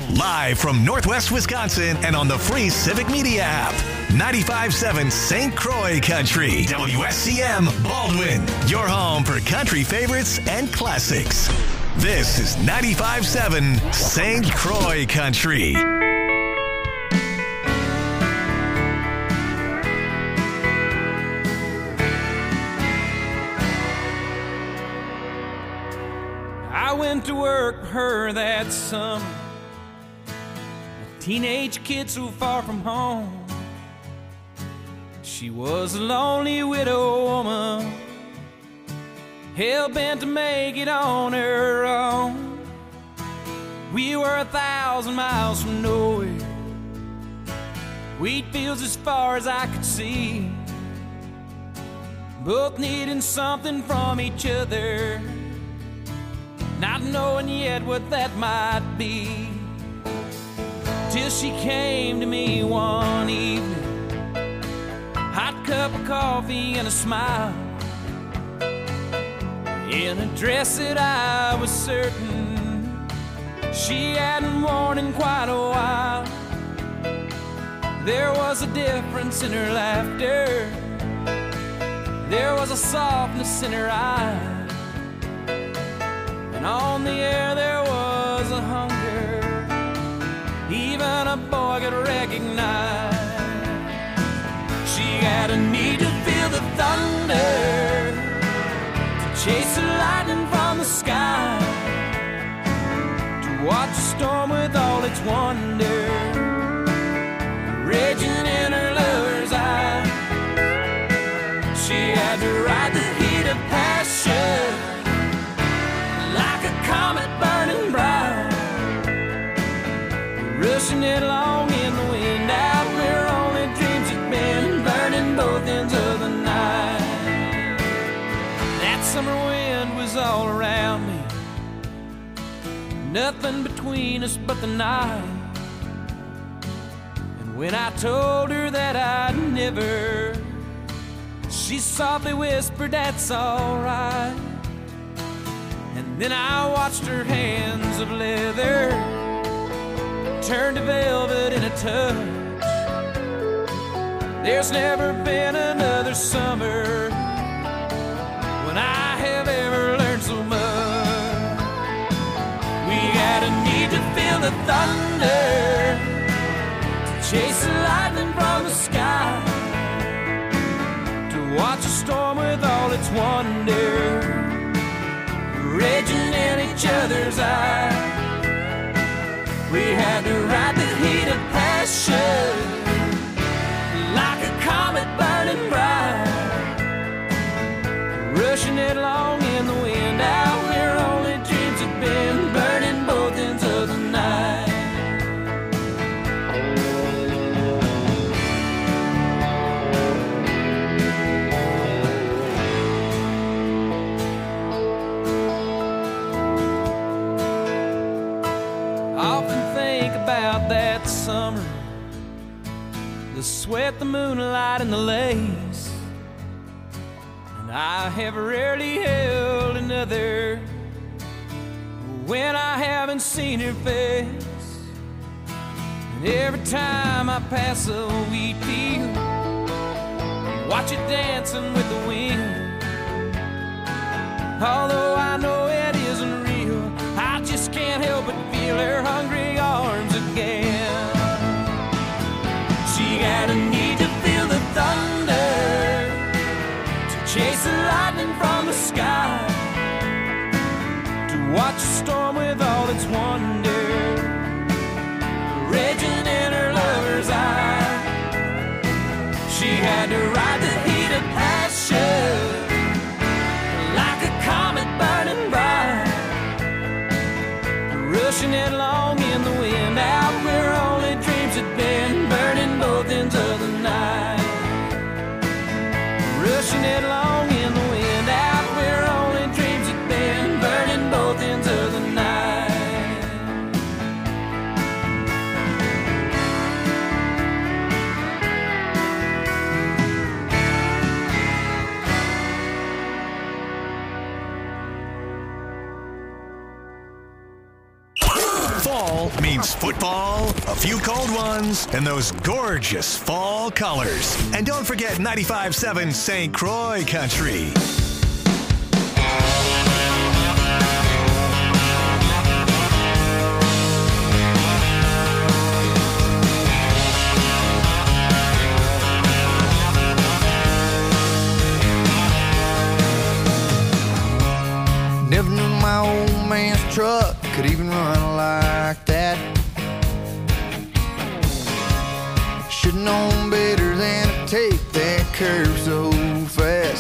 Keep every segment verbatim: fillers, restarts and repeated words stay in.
Live from Northwest Wisconsin and on the free Civic Media app. ninety-five point seven Saint Croix Country. W S C M Baldwin. Your home for country favorites and classics. This is ninety-five point seven Saint Croix Country. I went to work for her that summer. A teenage kid so far from home. She was a lonely widow woman, hell-bent to make it on her own. We were a thousand miles from nowhere, wheat fields as far as I could see, both needing something from each other, not knowing yet what that might be. Till she came to me one evening, hot cup of coffee and a smile, in a dress that I was certain she hadn't worn in quite a while. There was a difference in her laughter, there was a softness in her eyes, and on the air there was a hunger even a boy could recognize. She had a need to feel the thunder, to chase the lightning from the sky, to watch the storm with all its wonder raging in her lover's eye. She had to ride the heat of passion like a comet burning bright, rushing it along in the wind out where only dreams had been, burning both ends of the night. That summer wind was all around me, nothing between us but the night. And when I told her that I'd never, she softly whispered, "That's all right." And then I watched her hands of leather turn to velvet in a touch. There's never been another summer when I have ever learned so much. We had a need to feel the thunder, to chase the lightning from the sky, to watch a storm with all its wonder raging in each other's eyes. We had to ride the heat of passion like a comet burning bright, rushing it along in the wind out where only dreams had been, burning both ends of the night. About that summer, the sweat, the moonlight, and the lace, and I have rarely held another when I haven't seen her face. And every time I pass a wheat field, watch it dancing with the wind, although I know it isn't real, I just can't help but feel her hungry arms again. She had a need to feel the thunder, to chase the lightning from the sky, to watch a storm with all its wonder raging in her lover's eye. She had to ride the heat of passion like a comet burning bright, rushing it along in the wind out where only dreams had been, burning both ends of the night, rushing it along in the wind out where only dreams had been, burning both ends of the night. Fall means football, a few cold ones, and those gorgeous fall colors. And don't forget ninety-five point seven Saint Croix Country. Never knew my old man's truck could even run like that. Should've known better than to take that curve so fast.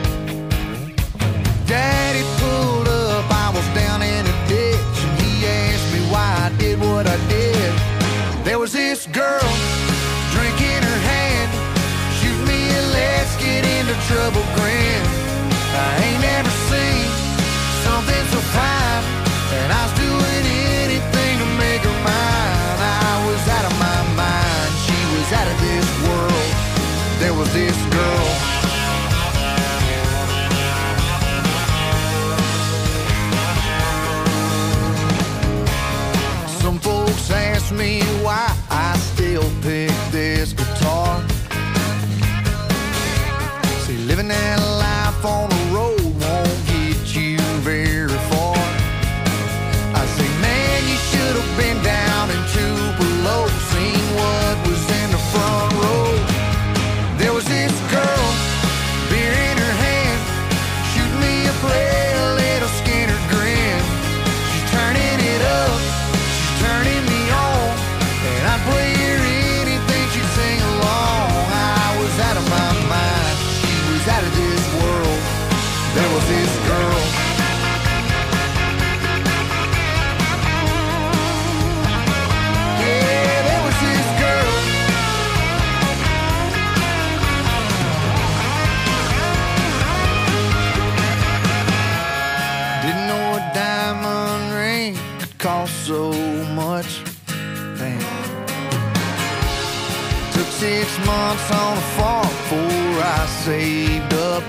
Daddy pulled up, I was down in a ditch, and he asked me why I did what I did. There was this girl, drink in her hand, shoot me a let's get into trouble grin. I ain't never seen something so fine, and I was doing anything to make her mine. I was out of my mind, she was out of this world. There was this girl. Some folks ask me why I still pick this guitar. See, living that life on the road won't get you very far. I say, man, you should have been down in Tupelo, seen what was in the front row. There was this girl, beer in her hand, shooting me a play, a little Skinner grin. She's turning it up, she's turning me on, and I'd play her anything, she'd sing along. I was out of my mind, she was out of this world. There was this girl. Yeah, there was this girl. Didn't know a diamond ring could cost so much. Damn. Took six months on a farm before I saved up.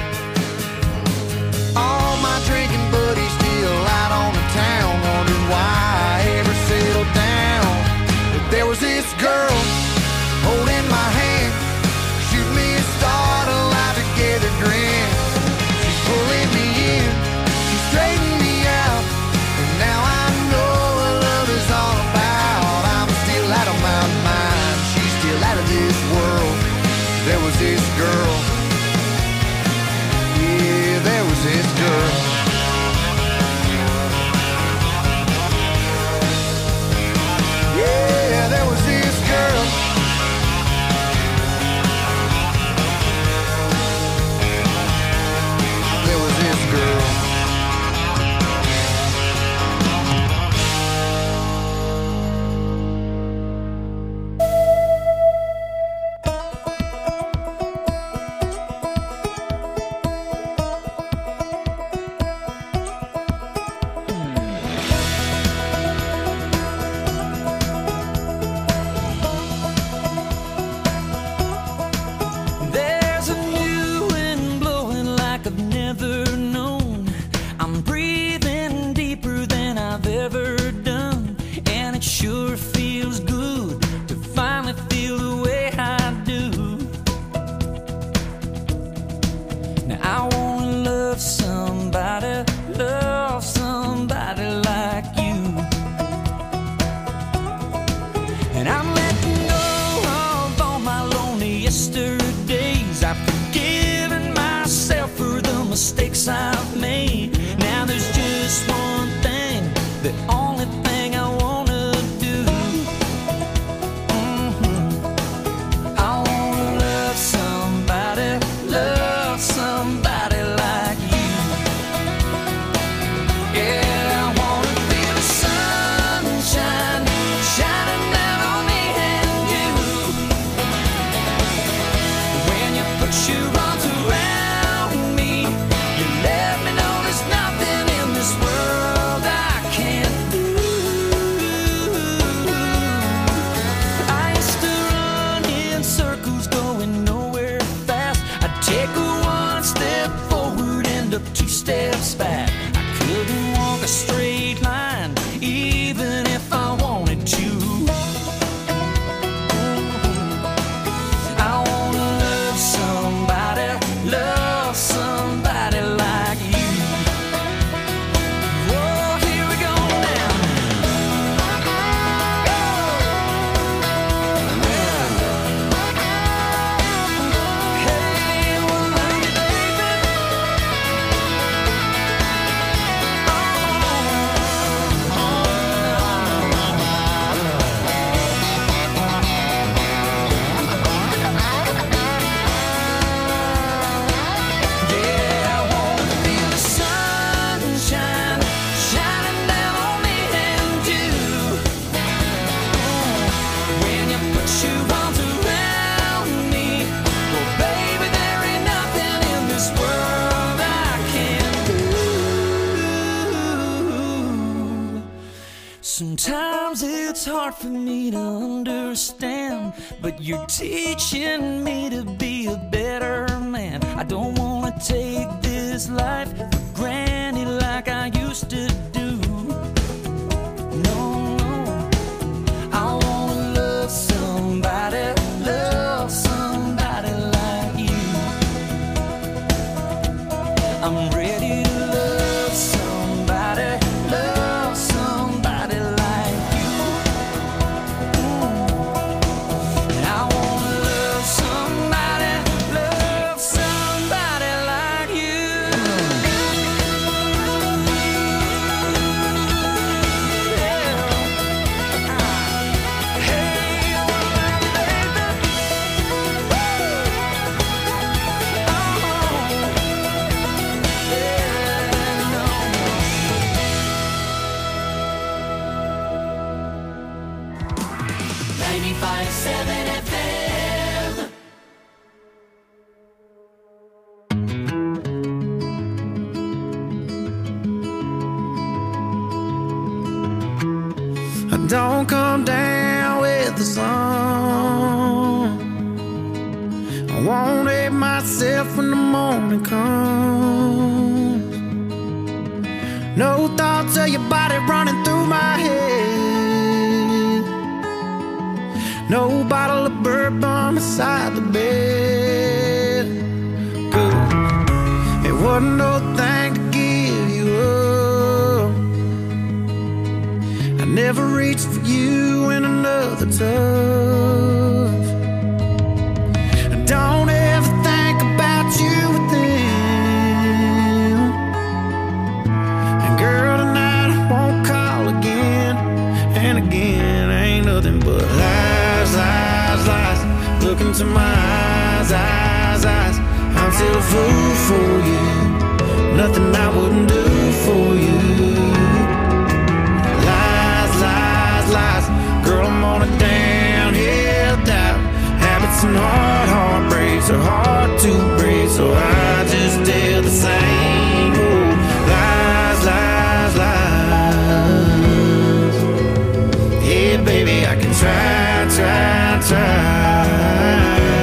All my drinking buddies still out on the town, wondering why I ever settled down. But there was this girl holding my hand, shoot me a start, a life together grin. She's pulling me in, she's straightening me out, and now I know what love is all about. I'm still out of my mind, she's still out of this world. There was this girl. Yeah, there was this girl. Yeah, there was this girl. There was this girl. There's a new wind blowing like I've never known. I'm breathing deeper than I've ever done, and it sure feels good to finally feel the way I do. Now I wanna love somebody, love somebody like you. And I'm letting go of all my lonely yesterdays. I've forgiven myself for the mistakes I've made. Now there's just one thing, the only thing I wanna do. Mhm. I wanna love somebody, love somebody like you. Yeah, I wanna feel the sunshine shining down on me and you. When you put your arms around me, you let me know there's Sometimes it's hard for me to understand, but you're teaching me to be a better man. I don't wanna take this life for granted like I used to do. No, no, I wanna love somebody, love somebody like you. I'm ready to love somebody, love somebody like you. Mm. And I wanna love somebody, love somebody like you. Yeah. Hey, well, my baby. Woo. Oh. Yeah, no. ninety-five seven F M. I don't come down with the sun. I won't hate myself when the morning comes. No thoughts of your body running through my head. No bottle of bourbon beside the bed. Good. It wasn't no thing to give you up. I never reached for you in another touch. I don't ever think about you with them. And girl, tonight I won't call again. And again, ain't nothing but lies, lies, lies. Look into my eyes, eyes, eyes. I'm still a fool for you. Nothing I wouldn't do for you. Lies, lies, lies. Girl, I'm on a downhill dive. Habits and hard heartbreaks are hard to break, so I just tell the same old lies, lies, lies. Yeah, baby, I can try, try, try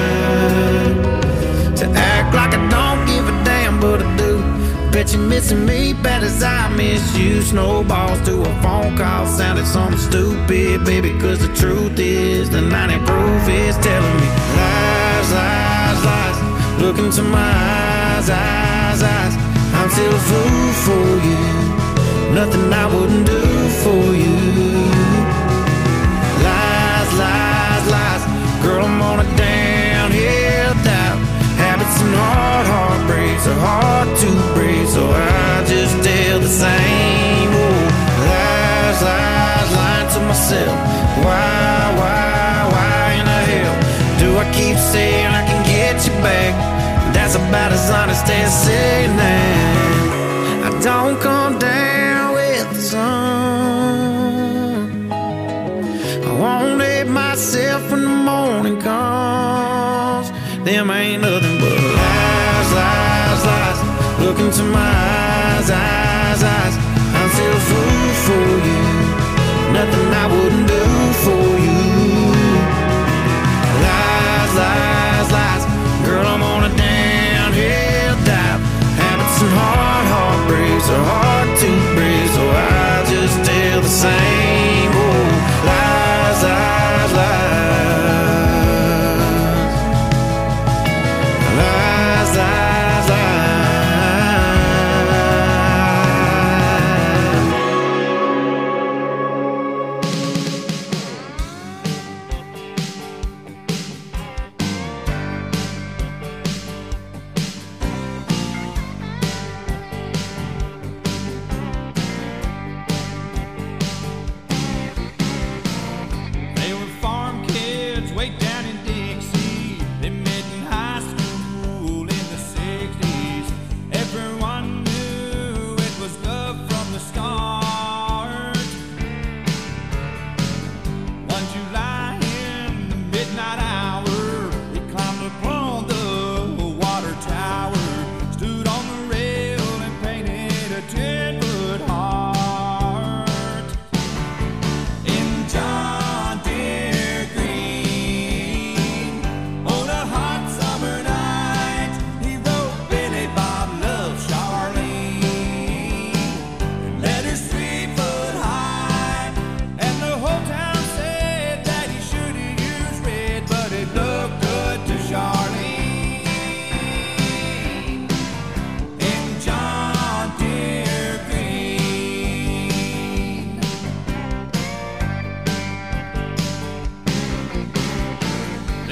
to act like I don't give a damn, but I do. Bet you're missing me bad as I miss you. Snowballs to a phone call sounded something stupid, baby, cause the truth is the ninety proof is telling me lies, lies, lies. Look into my eyes, eyes, eyes. I'm still a fool for you. Nothing I wouldn't do for you. Lies, lies, lies. Girl, I'm on a downhill dive. Habits and hard heartbreaks are hard to break, so I just tell the same old lies, lies, lying to myself. Why, why, why in the hell do I keep saying I can get you back? That's about as honest as saying that. I don't come down with the sun. I won't hate myself when the morning comes. Them ain't nothing but lies, lies, lies. Look into my eyes, eyes, eyes. I'm still a fool for you. Nothing I wouldn't do for you. Lies, lies, lies. Girl, I'm on a downhill dive. Habits and hard heartbreaks are hard to break, so I just tell the same old lies, lies, lies. Lies, lies, lies.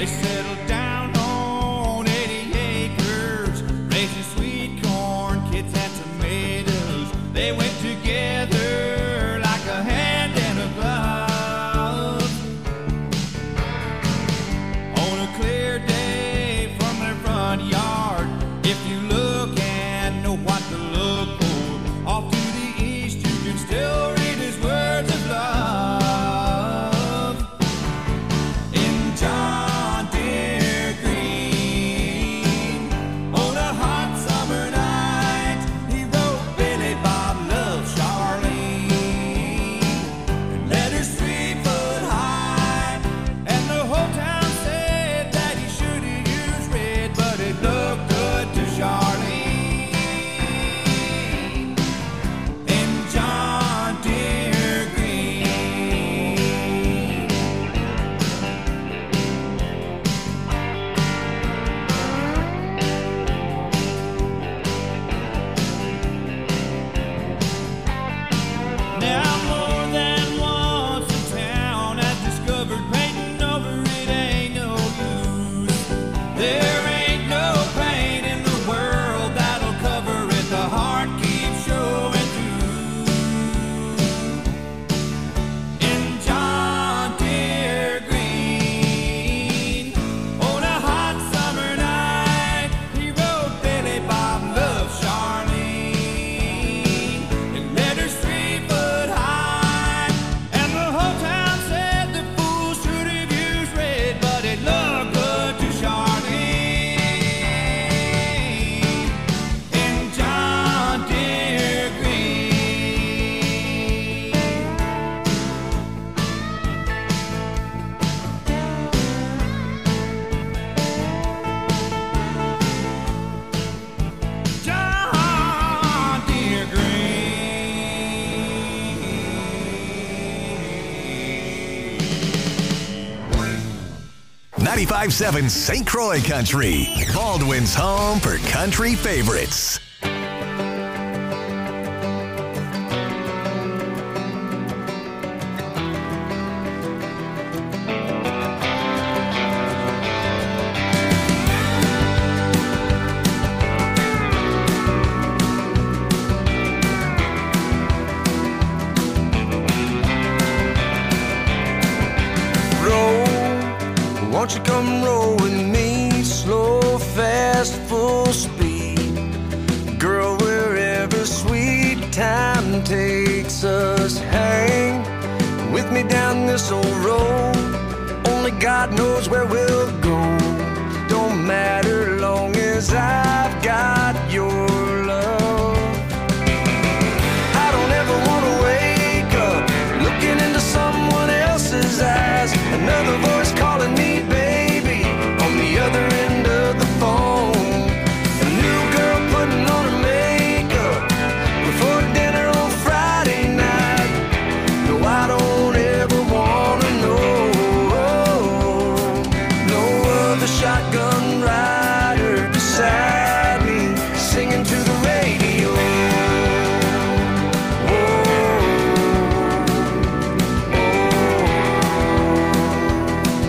They settled down on eighty acres, raising sweet corn, kids had tomatoes. They went together like a hand and a glove. On a clear day from their front yard, if you look and know what to look for, off to the east you can still read his words of love. In John Deere Green, on a hot summer night, he wrote Billy Bob loves Charlene, and letters three foot high, and the whole town said that he should have used red, but it looked good to Charlene. In John Deere Green. Now more than once the town has discovered painting over it ain't no use. There ain't no paint in the world that'll cover it. The heart keeps showing through. In John Deere Green, on a hot summer night, he wrote Billy Bob loves Charlene, and letters three foot high, and the whole town said the fool should have used red, but it looked good to Charlene. In John Deere Green. John Deere Green. ninety-five point seven Saint Croix Country, Baldwin's home for country favorites. Roll, won't you come roll with me? Slow, fast, full speed. Girl, wherever sweet time takes us, hang with me down this old road. Only God knows where we'll go. Don't matter long as I've got your love. I don't ever want to wake up looking into someone else's eyes. Another voice calling me baby on the other end of the phone. A new girl putting on her makeup before dinner on Friday night. No, I don't ever want to know. No other shotgun rider beside me singing to the radio. Whoa, oh.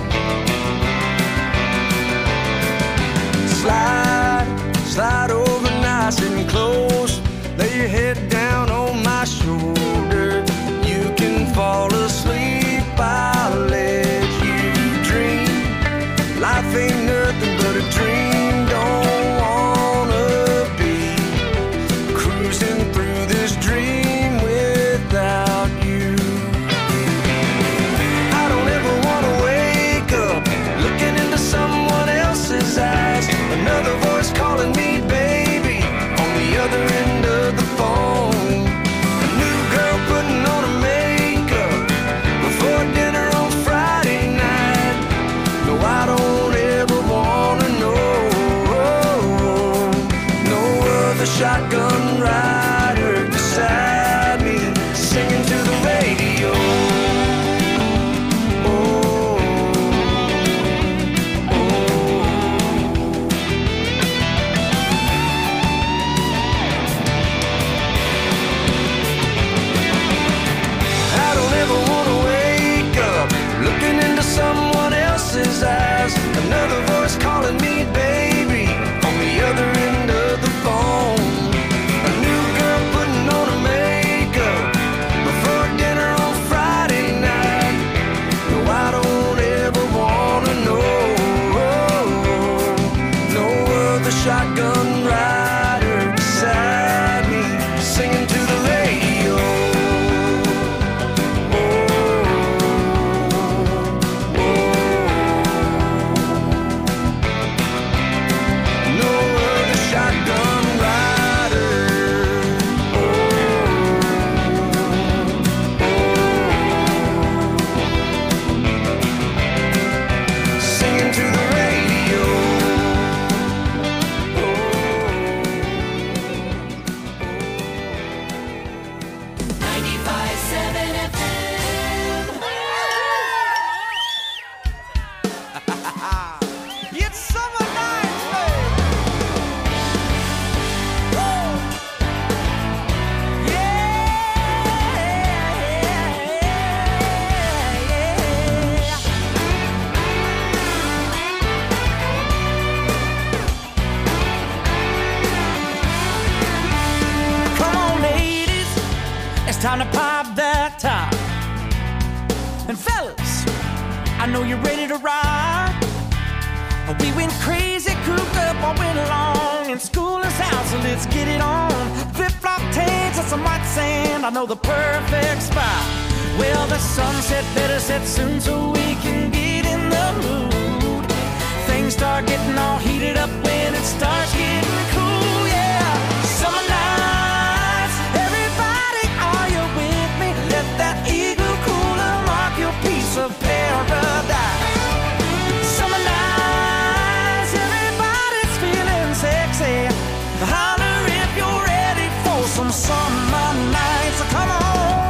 another voice calling me baby on the other end of the phone. A new girl putting on her makeup before dinner on Friday night. No, I don't ever wanna know. No other shotgun rider beside me singing to the radio. Time to pop that top. And fellas, I know you're ready to ride. We went crazy, cooped up all winter long, and school is out, so let's get it on. Flip-flop tanks and some white sand, I know the perfect spot. Well, the sunset better set soon so we can get in the mood. Things start getting all heated up when it starts getting cool, yeah. Summer nights, everybody, are you with me? Let that eagle cooler mark your piece of paradise. Summer nights, everybody's feeling sexy. Holler if you're ready for some summer nights. Come on.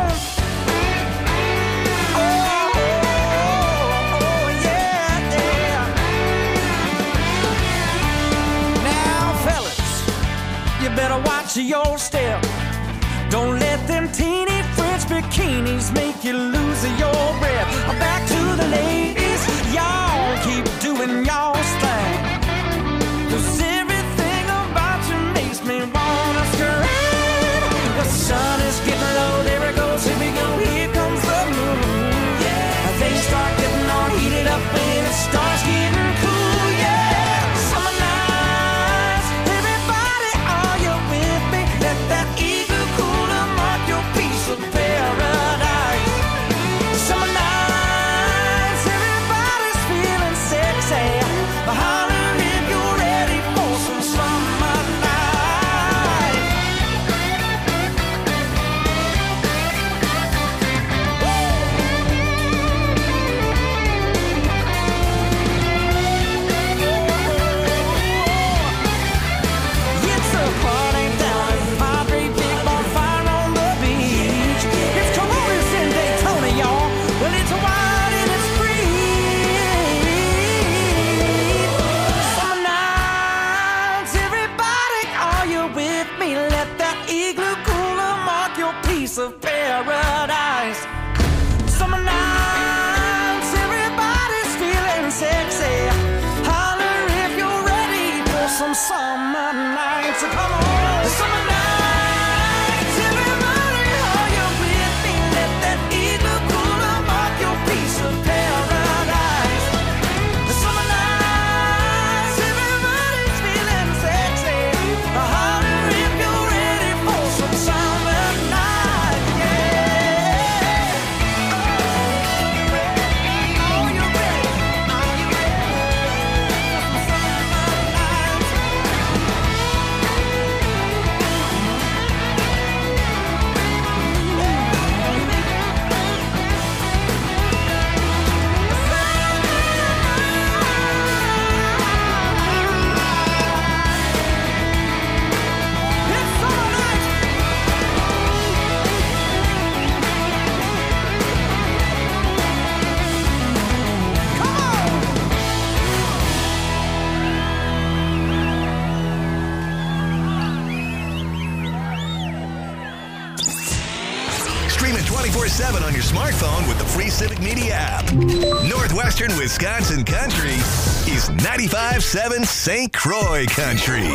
Better watch your step. Don't let them teeny French bikinis make you lose your breath. Back to the ladies, y'all keep doing y'all's thing. 'Cause everything about you makes me wanna scream. The sun is getting low, there it goes, here we go, here comes the moon. Yeah, they start getting all heated up when it starts getting cool. Yeah, summer nights, everybody, are you with me? Let that eagle cooler mark your piece of paradise. Summer nights, everybody's feeling sexy. Holler if you're ready for some summer night. It's a party down at Padre, big bonfire on the beach. It's Coronas in Daytona, y'all. Well, it's wild and it's free. Summer nights, everybody, are you with me? Let that igloo cooler mark your piece of paradise. Summer nights, everybody's feeling sexy. Holler if you're ready for some summer nights. Come on, summer nights, everybody, are you with me? Let that igloo cooler mark your piece of paradise. Summer nights, everybody's feeling sexy. Holler if you're ready for some summer nights. Yeah. Are you ready? Are you ready? For some summer nights? seven on your smartphone with the free Civic Media app. Northwestern Wisconsin Country is ninety-five seven Saint Croix Country.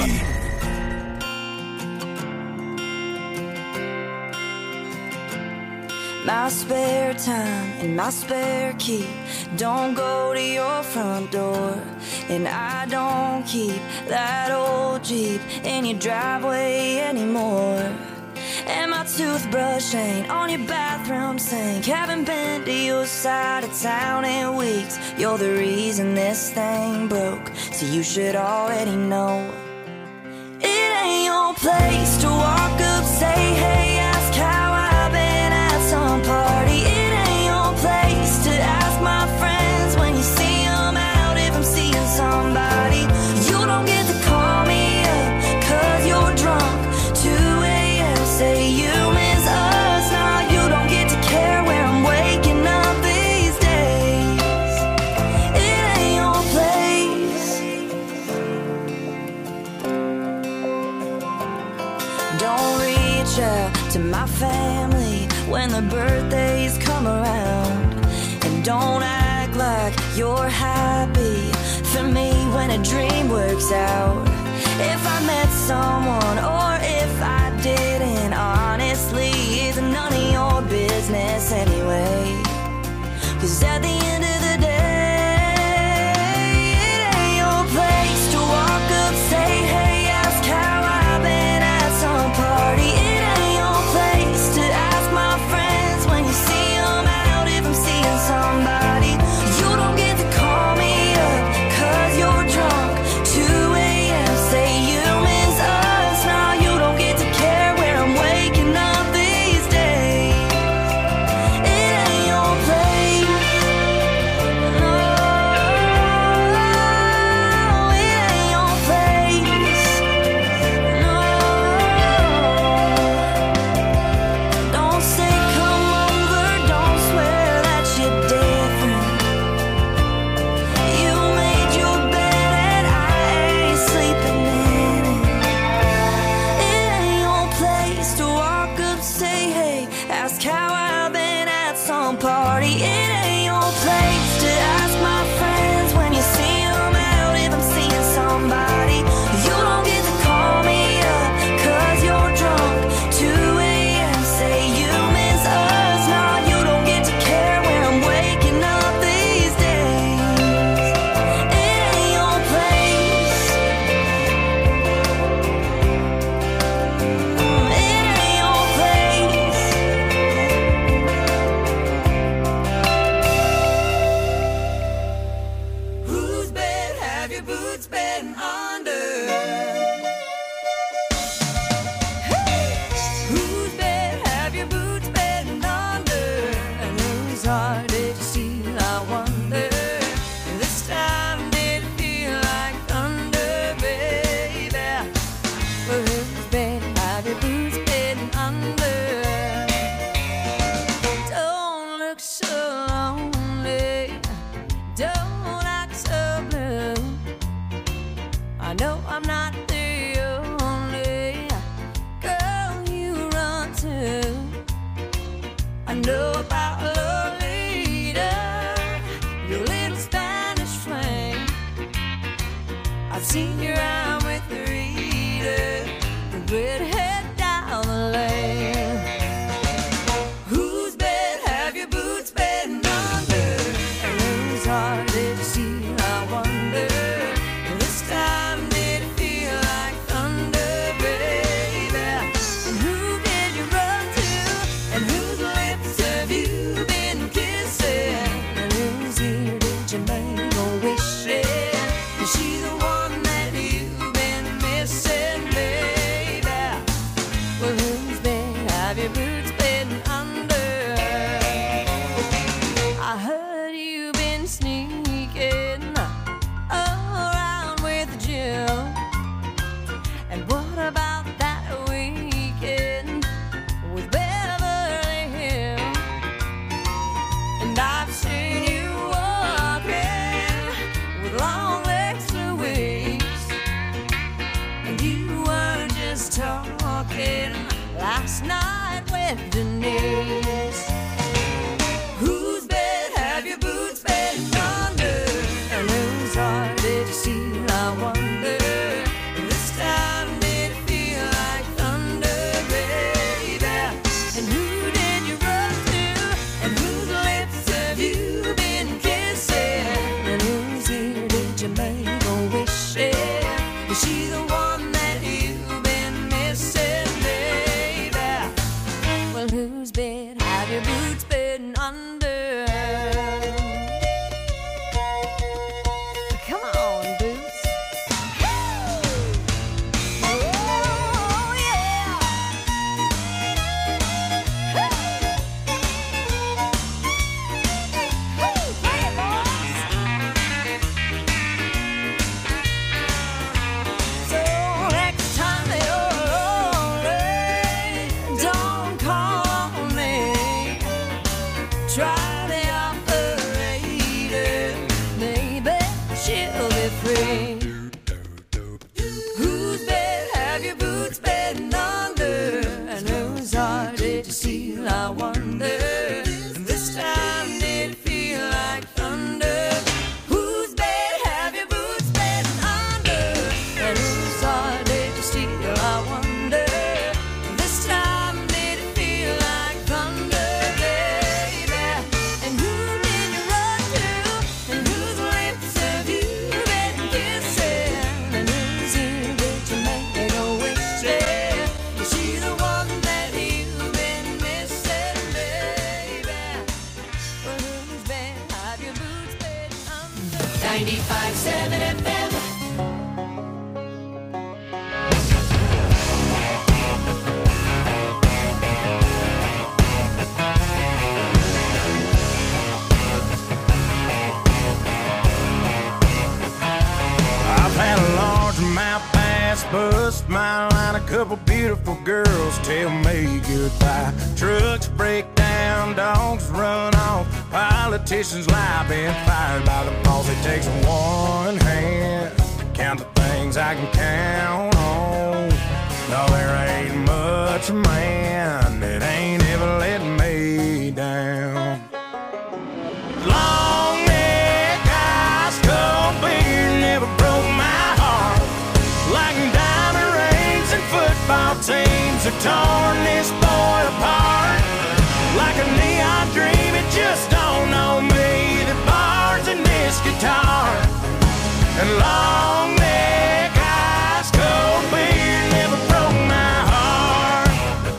My spare time and my spare key don't go to your front door. And I don't keep that old Jeep in your driveway anymore. And my toothbrush ain't on your bathroom sink. Haven't been to your side of town in weeks. You're the reason this thing broke, so you should already know. It ain't your place to walk up, say hey, ask how I've been at some party. It ain't your place to ask my friends when you see them out if I'm seeing somebody. You don't get to call me up cause you're drunk. two a.m. say you miss us. Now you don't get to care where I'm waking up these days. It ain't your place. Don't reach out to my family when the birthdays come around. And don't act like you're happy for me when a dream works out. If I met someone or if I didn't, honestly, it's none of your business anyway. Cause at the end of the day, it ain't your place to walk up, say hey, ask how I've been at some party. It ain't your place to ask my friends when you see them out if I'm seeing somebody. You don't get to call me up cause you're drunk. two a.m. say you miss us. Now you don't get to care where I'm waking up these days. It ain't your place. No, it ain't your place. No, don't say come over, don't swear that you're different. You made your bed and I ain't sleeping in it. It ain't your place to walk up, say hey, ask how I've been at some party. It ain't your place to ask my friends when you see them out if I'm seeing somebody. You don't get to call me up cause you're drunk. two a.m. say you miss us. Now you don't get to care where I'm waking up these days. It ain't your place. It ain't your place. Whose bed have your boots been under? Whose bed have your boots been under? And whose heart did you steal, I wonder? This time did it feel like thunder, baby? Well, whose bed have your boots been under? Don't look so lonely, don't act so blue. I know I'm not the only girl you run to. I know about Lolita, your little Spanish flame. I've seen you around with Rita, the redhead down the lane. Whose bed have your boots been under? And whose heart did you steal, I wonder? This time did it feel like thunder, baby? And who did you run to? And whose lips have you been kissing? And whose ear did you make a wish in? Is she the one that you've been missing, baby? Well, whose bed have your boots been under? I heard you've been sneaking around with Jill. And what about that weekend with Beverly Hills? And I've seen you walking with long legs Louise. And you were just talking last night with Denise. ninety-five seven F M. I've had a largemouth bass bust my line, a couple beautiful girls tell me goodbye. Trucks break down, dogs run off, politicians lie, been fired by the boss. It takes one hand to count the things I can count on. No, there ain't much man that ain't ever let me down. Long neck, ice cold beer never broke my heart. Like diamond rings and football teams have torn this boy apart. Like a neon dream, it just don't know me. The bars in this guitar and long neck, ice cold beer never broke my heart.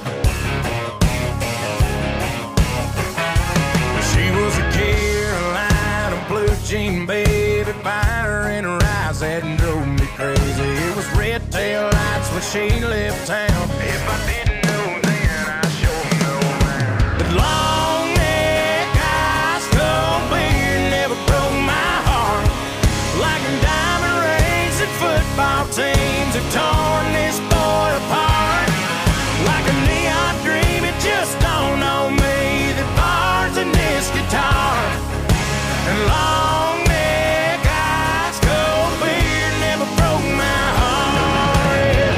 She was a Carolina blue jean baby, fire in her eyes that drove me crazy. It was red tail lights when she left town. If I didn't know then, I sure know now. But long neck, ice cold beer never broke my heart. Like diamond rings and football teams have torn this boy apart. Like a neon dream, it just don't know me. The bars in this guitar and long neck, ice cold beer never broke my heart.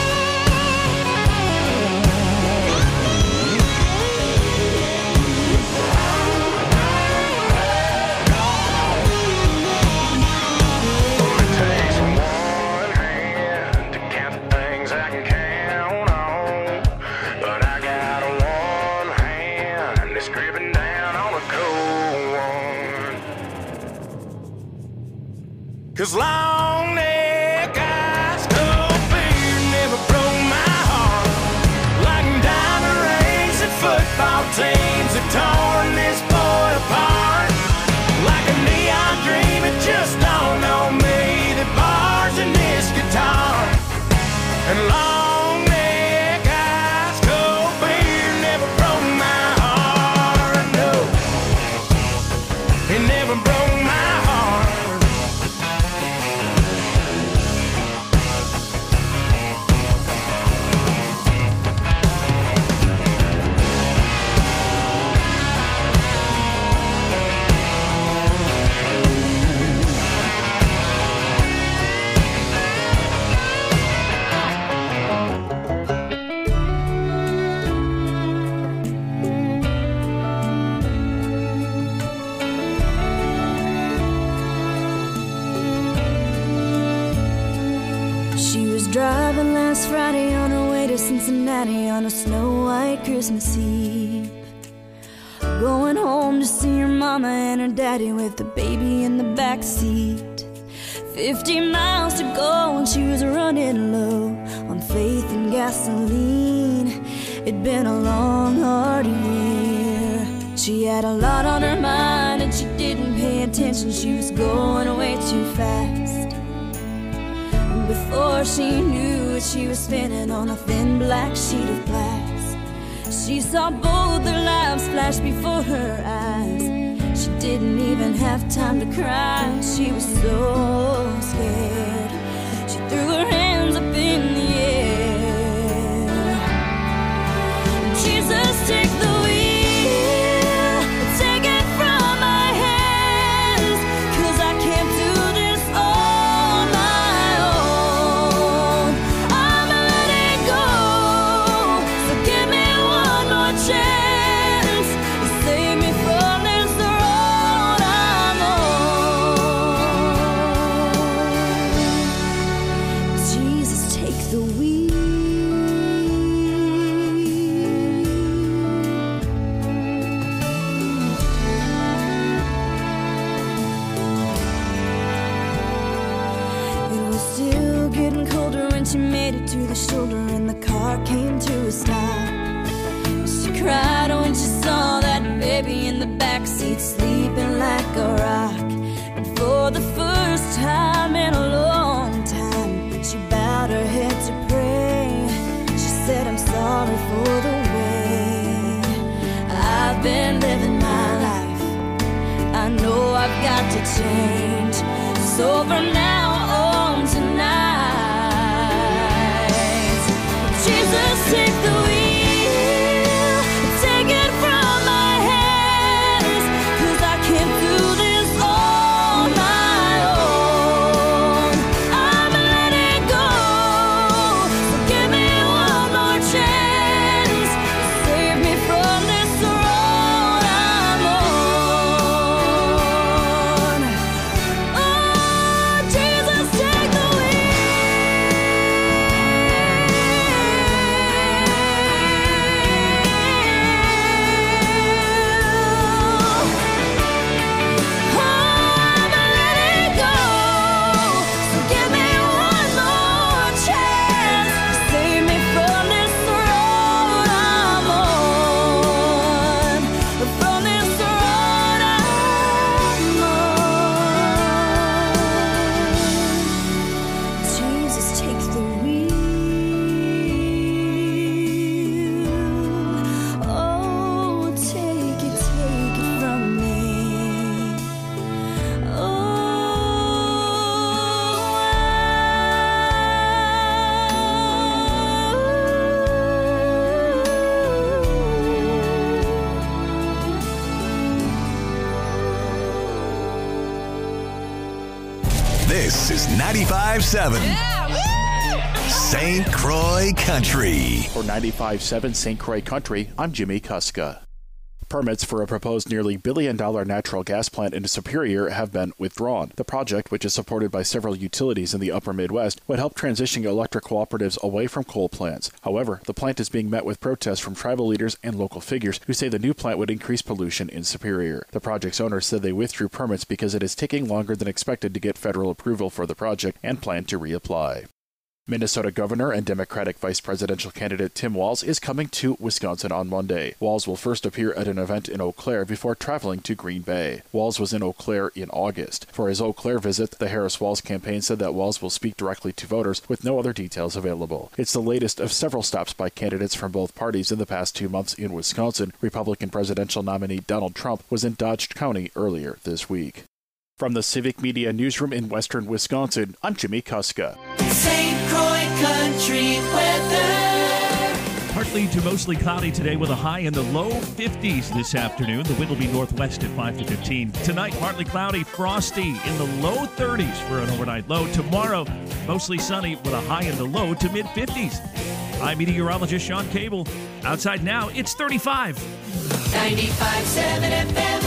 It takes one hand to count the things I can count on, but I got one hand that's gripping down on a cold one. 'Cause long neck, ice cold beer never broke my heart. Like diamond rings and football teams have torn this boy apart. Like a neon dream, it just don't know me. The bars in this guitar and long neck, ice cold beer never broke my heart. No, it never broke my heart. She was driving last Friday on her way to Cincinnati on a snow-white Christmas Eve. Going home to see her mama and her daddy with the baby in the back seat. Fifty miles to go and she was running low on faith and gasoline. It'd been a long, hard year. She had a lot on her mind and she didn't pay attention. She was going way too fast. Before she knew it, she was spinning on a thin black sheet of glass. She saw both their lives flash before her eyes. She didn't even have time to cry. She was so scared. She threw her hands up in the air. Jesus, take the wheel, take it from my hands, 'cause I can't do this on my own. I'm letting go, so give me one more chance to save me from this road I'm on. Jesus, take the wheel. It was still getting colder when she made it to the shoulder and the car came to a stop. She cried when she saw that baby in the backseat sleeping like a rock. And for the food about to change. So from now on tonight, Jesus, take the wheel, take it from my hands, 'cause I can't do this on my own. I'm letting go, so give me one more chance, save me from this road I'm on. Oh, Jesus, take the This is ninety-five point seven Saint Croix Country. For ninety-five point seven Saint Croix Country, I'm Jimmy Kuska. Permits for a proposed nearly billion dollar natural gas plant in Superior have been withdrawn. The project, which is supported by several utilities in the upper Midwest, would help transition electric cooperatives away from coal plants. However, the plant is being met with protests from tribal leaders and local figures who say the new plant would increase pollution in Superior. The project's owners said they withdrew permits because it is taking longer than expected to get federal approval for the project and plan to reapply. Minnesota Governor and Democratic Vice Presidential candidate Tim Walz is coming to Wisconsin on Monday. Walz will first appear at an event in Eau Claire before traveling to Green Bay. Walz was in Eau Claire in August. For his Eau Claire visit, the Harris-Walz campaign said that Walz will speak directly to voters with no other details available. It's the latest of several stops by candidates from both parties in the past two months in Wisconsin. Republican presidential nominee Donald Trump was in Dodge County earlier this week. From the Civic Media Newsroom in western Wisconsin, I'm Jimmy Kuska. Saint Croix Country weather. Partly to mostly cloudy today with a high in the low fifties this afternoon. The wind will be northwest at five to fifteen. Tonight, partly cloudy, frosty in the low thirties for an overnight low. Tomorrow, mostly sunny with a high in the low to mid fifties. I'm meteorologist Sean Cable. Outside now, it's thirty-five. ninety-five point seven F M.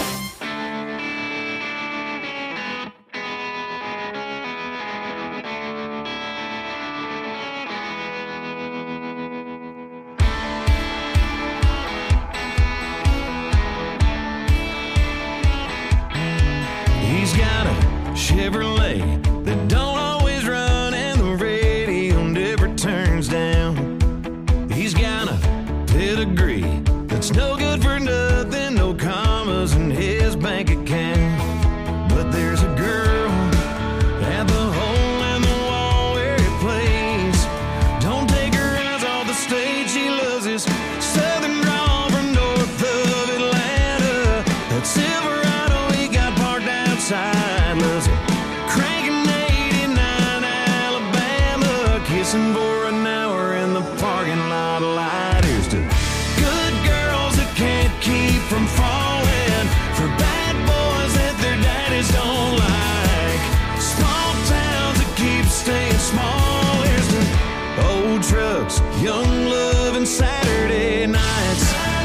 He's got a Chevrolet that don't always run and the radio never turns down. He's got a pedigree that's no good for nothing, no commas in his bank account. But there's a girl at the hole in the wall where he plays. Don't take her eyes off the stage, she loves his southern drawl from north of Atlanta. That Silverado he got parked outside, loves it cranking eighty-nine Alabama, kissing for an hour in the parking lot light. Here's to good girls that can't keep from falling for bad boys that their daddies don't like, small towns that keep staying small. Here's to old trucks, young love, and Saturday nights.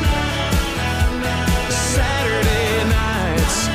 Saturday nights.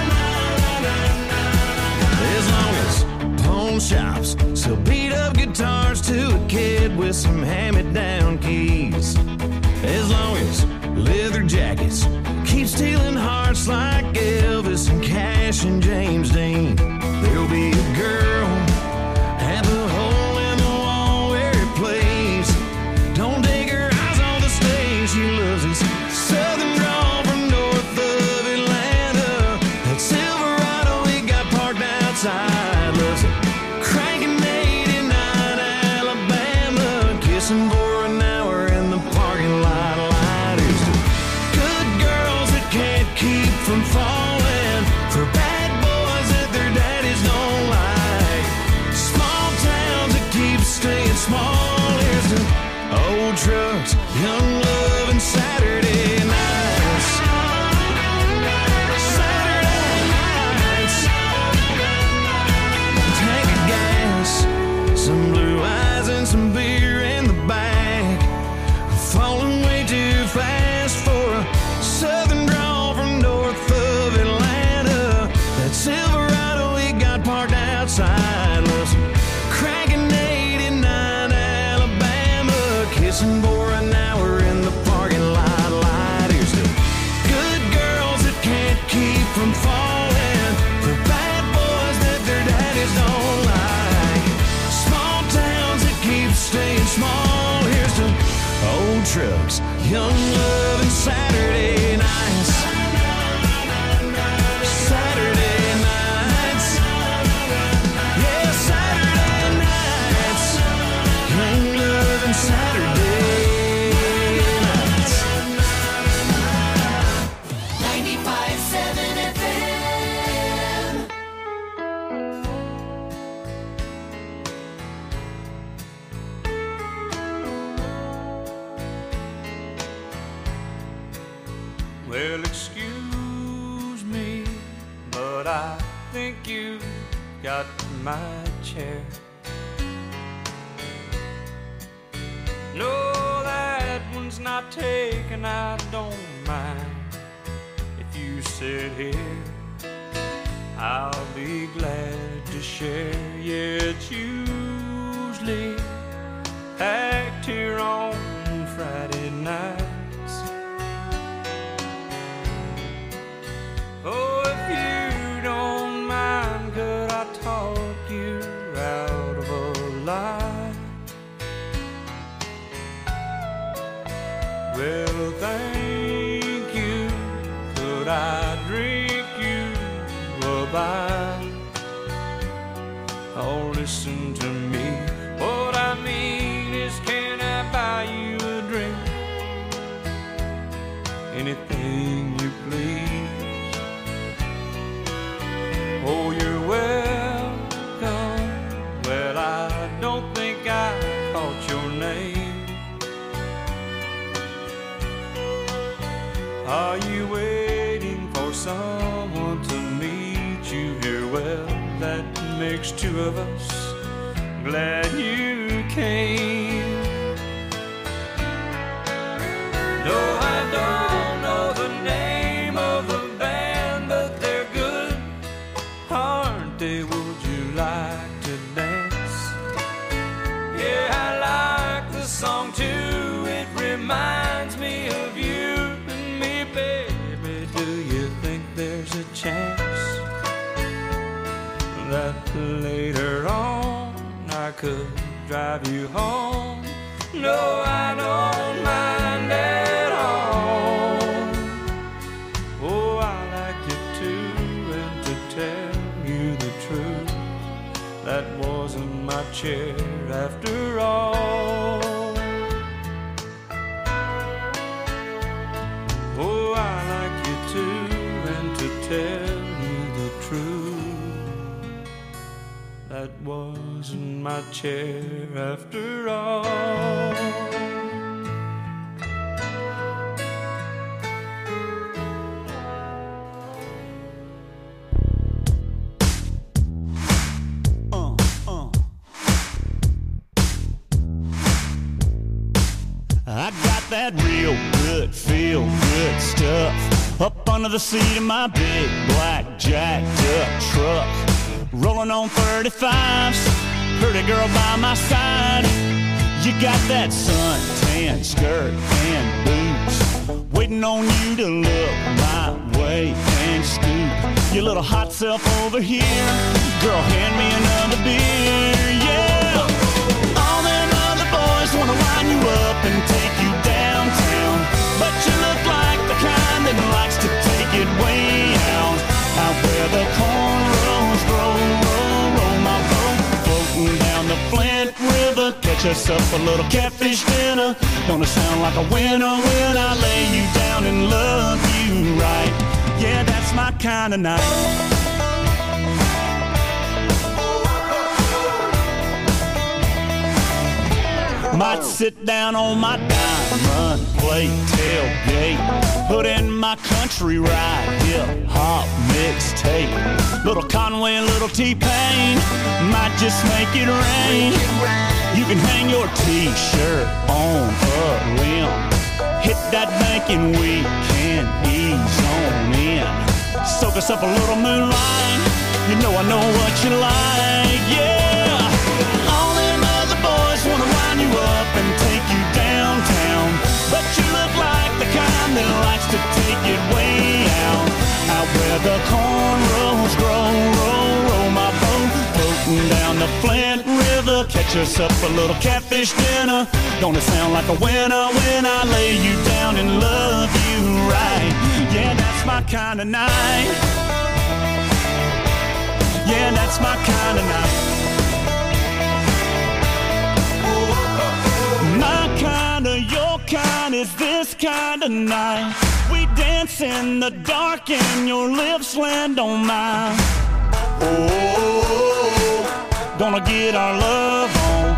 As long as pawn shops sell beat up guitars to a kid with some hand-me-down keys. As long as leather jackets keep stealing hearts like Elvis and Cash and James Dean. There'll be a girl at the hole in the wall where he plays. Don't take her eyes on the stage, she loves his southern drawl from north of Atlanta. That Silverado he got parked outside, loves it cranking eighty-nine Alabama, kissing for an hour in the parking lot light. Here's to good girls that can't keep from falling for bad boys that their small. Here's to old trucks, young love, and Saturday nights. Saturday nights. Tank of gas, some blue eyes and some beer in the back. Falling way too fast for a southern drawl from north of Atlanta. That Silverado we got parked outside was cranking eighty-nine Alabama, kissing for an hour in the parking lot. Light. Here's to good girls that can't keep from falling, for bad boys that their daddies don't like, small towns that keep staying small. Here's to old trucks, young love, and Saturday nights. Saturday nights. Yeah, Saturday nights. Young love and Saturday nights. ninety-five seven F M. Well, excuse me, but I think you got my chair. No, that one's not taken, I don't mind. If you sit here, I'll be glad to share. Yeah, it's usually packed here on Friday nights. Oh, if you don't mind, could I talk you out of a lie? Well, thank you. Could I drink you a bite? Oh, listen to me. What I mean is, can I buy you a drink? Anything you please. Oh, you're welcome. Well, I don't think I caught your name. Are you waiting for someone to meet you here? Well, that makes two of us. Glad you came. No, I don't know the name of the band, but they're good, aren't they? Would you like to dance? Yeah, I like the song too. It reminds me of you and me, baby. Do you think there's a chance that later on I could drive you home? No, I don't mind at all. Oh, I like you too, and to tell you the truth, that wasn't my chair after all. Oh, I like you too, and to tell you the truth, that wasn't my chair after all. I got that real good, feel good stuff up under the seat of my big black jacked up truck. Rolling on thirty-fives, pretty girl by my side. You got that suntan skirt and boots, waiting on you to look my way and scoop your little hot self over here. Girl, hand me another beer, yeah. All them other boys wanna line you up and take you downtown, but you look like the kind that likes to take it way out, out where the cornrows grow. Roll, roll my boat, floating down the Flint River. Catch us up a little catfish dinner. Gonna sound like a winner when I lay you down and love you right. Yeah, that's my kind of night. might sit down on my diamond plate tailgate, put in my country ride, hip hop mixtape. Little Conway and little T-Pain might just make it rain. You can hang your t-shirt on a limb, hit that bank and we can ease on in. Soak us up a little moonlight, you know I know what you like, yeah. All them other boys wanna wind you up and take you downtown, but you look like the kind that likes to take it way out. Out where the cornrows grow, roll, roll my boat, floating down the Flint River. Catch us up a little catfish dinner. Gonna sound like a winner when I lay you down and love you right. Yeah, that's my kind of night. Yeah, that's my kind of night. My kind of, your kind is this kind of night. We dance in the dark and your lips land on mine. Oh, gonna get our love on.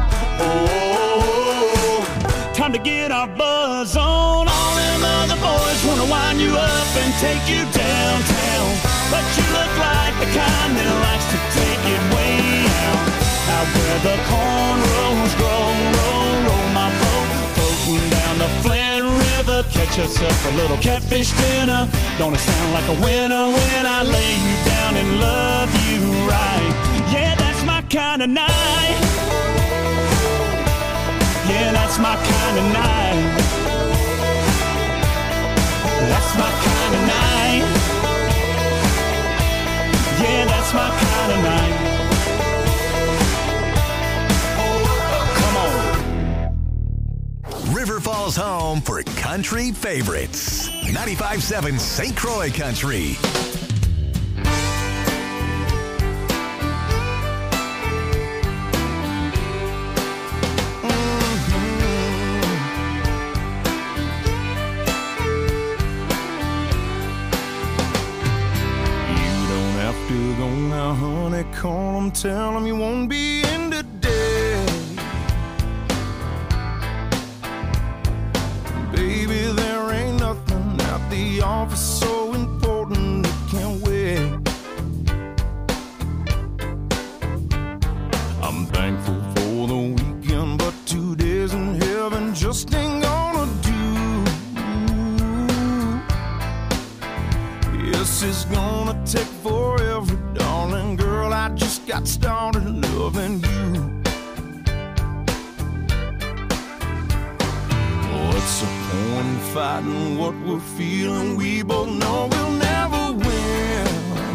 Oh, time to get our buzz on. All them other boys wanna wind you up and take you downtown, but you look like the kind that likes to take it way out. Out where the cornrows grow, roll, roll my boat, floating down the Flint River. Catch us up a little catfish dinner. Gonna sound like a winner when I lay you down and love you right. Yeah, that's my kind of night. Yeah, that's my kind of night. That's my kind of night. Yeah, that's my kind of night. Come on. River Falls home for country favorites. ninety-five point seven Saint Croix Country. Call them, tell them you won't be in today. Baby, there ain't nothing at the office so important it can't wait. I'm thankful for the weekend, but two days in heaven just ain't gonna do. Yes, it's gonna take forever, darling girl. I just got started loving you. What's the point in fighting what we're feeling? We both know we'll never win.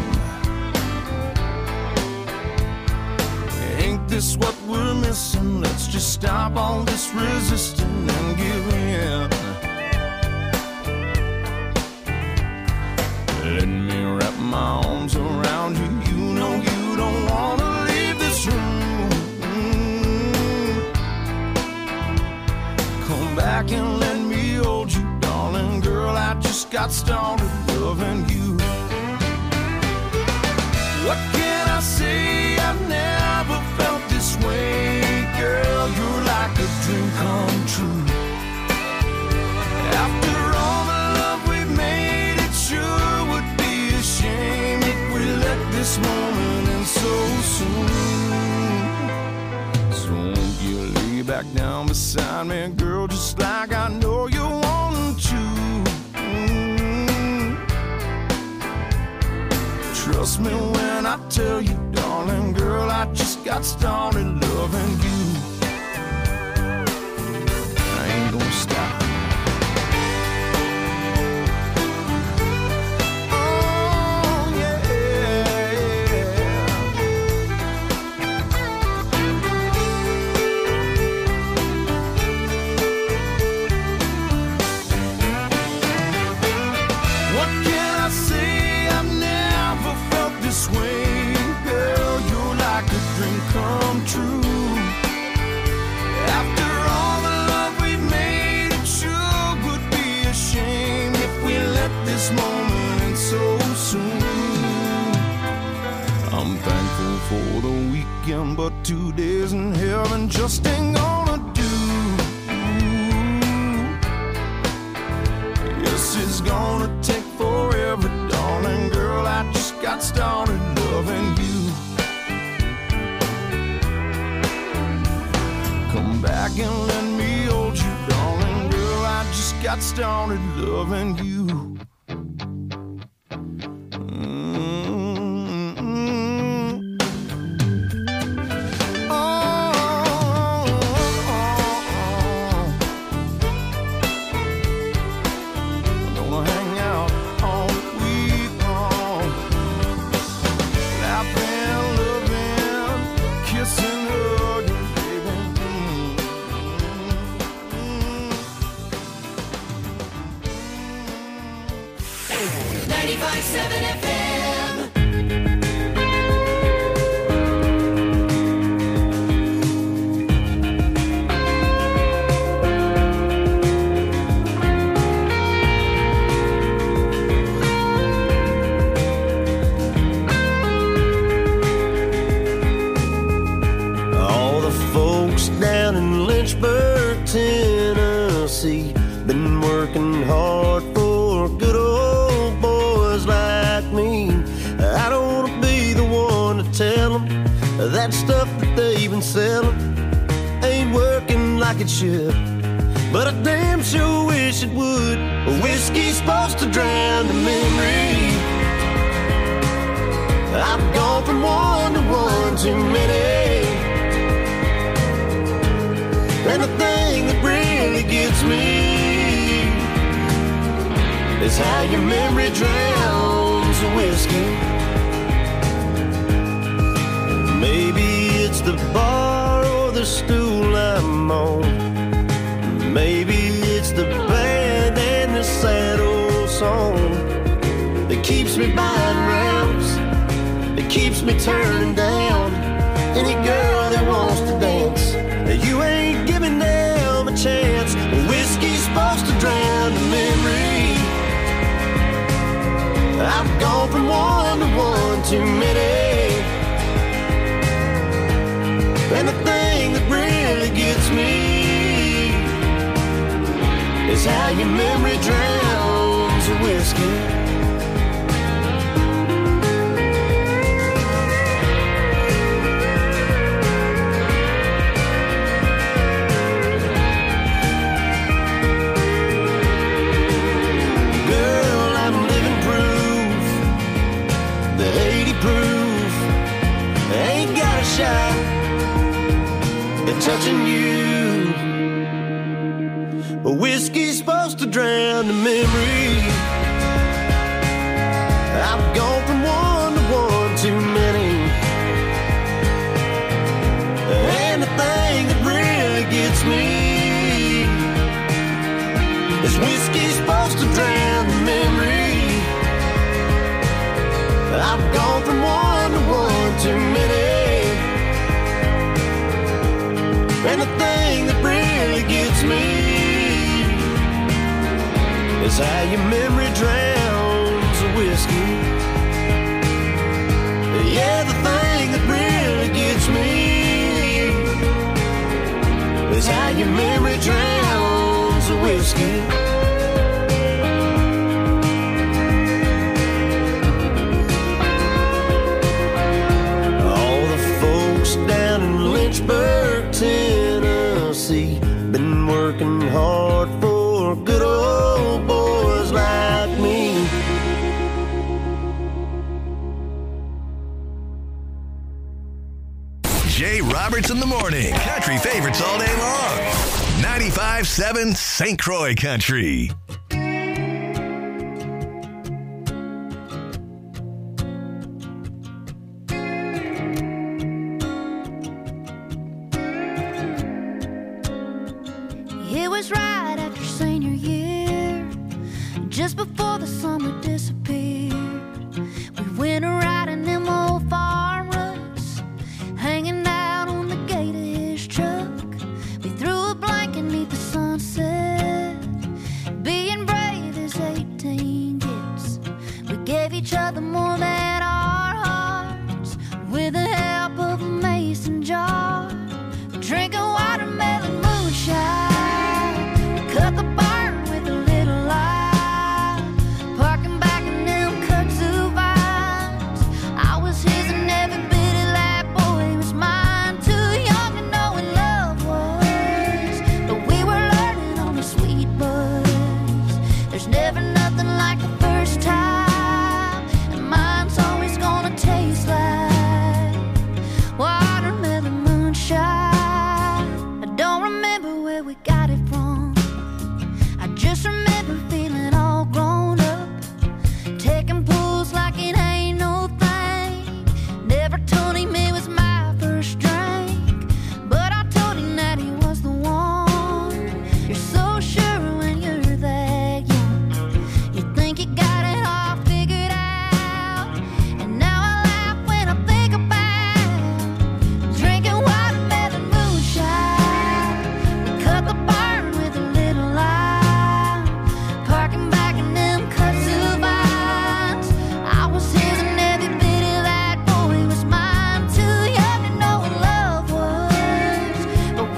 Ain't this what we're missing? Let's just stop all this resisting and give in. Let me wrap my arms around you. You know you don't wanna leave this room. Come back and let me hold you, darling girl. I just got started loving you. What can I say? I've never felt this way, girl. You're like a dream come true. After all the love we've made, it sure would be a shame if we let this moment end so soon. So won't you lay back down beside me, girl, just like I know you want to. Mm. Trust me when I tell you, darling girl, I just got started loving you. I ain't gonna stop. Come true. After all the love we've made, it sure would be a shame if we let this moment end so soon. I'm thankful for the weekend, but two days in heaven just ain't gonna do. is gonna take forever, darling girl. I just got started loving you. Come back and let me hold you, darling girl. I just got started loving you. ninety-five seven F M. All the folks down in Lynchburg, Tennessee, been working hard for good old boys like me. I don't want to be the one to tell them that stuff that they've been selling ain't working like it should, but I damn sure wish it would. Whiskey's supposed to drown the memory. I've gone from one to one too many, and the thing that really gets me is how your memory drowns the whiskey. Maybe it's the bar or the stool I'm on. Maybe it's the band and the sad old song that keeps me buying rounds, that keeps me turning down any girl that wants to dance. You ain't giving them a chance. Whiskey's supposed to drown the memory. I've gone from one to one too many, and the thing that really gets me is how your memory drowns the whiskey. Touching you, but whiskey's supposed to drown the memory. I've gone from one to one too many, and the thing that really gets me is whiskey's supposed to drown the memory. I've gone from one to one too many, and the thing that really gets me is how your memory drowns the whiskey. Yeah, the thing that really gets me is how your memory drowns the whiskey. All the folks down in Lynchburg, Tennessee, been working hard for good old boys like me. Jay Roberts in the morning. Country favorites all day long. ninety-five seven Saint Croix Country. It was right after senior year, just before the summer disappeared. We went a riding them old farm ruts, hanging out on the gate of his truck. We threw a blanket beneath the sunset, being brave as eighteen gets. We gave each other more than our hearts with a